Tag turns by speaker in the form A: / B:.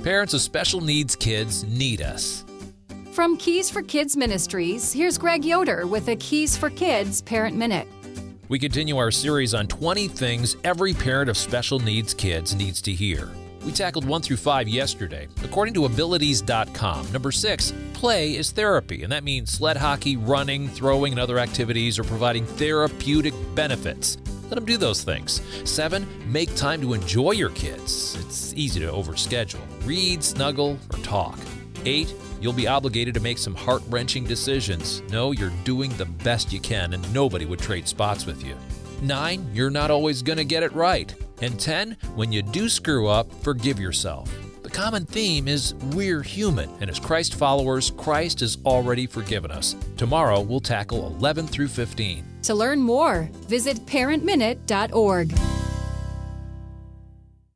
A: Parents of special needs kids need us.
B: From Keys for Kids Ministries, here's Greg Yoder with a Keys for Kids Parent Minute.
A: We continue our series on 20 things every parent of special needs kids needs to hear. We tackled 1 through 5 yesterday. According to abilities.com, number 6, play is therapy, and that means sled hockey, running, throwing, and other activities are providing therapeutic benefits. Let them do those things. 7, make time to enjoy your kids. It's easy to overschedule. Read, snuggle, or talk. 8, you'll be obligated to make some heart-wrenching decisions. No, you're doing the best you can, and nobody would trade spots with you. 9, you're not always going to get it right. And 10, when you do screw up, forgive yourself. The common theme is we're human, and as Christ followers, Christ has already forgiven us. Tomorrow, we'll tackle 11 through 15.
B: To learn more, visit parentminute.org.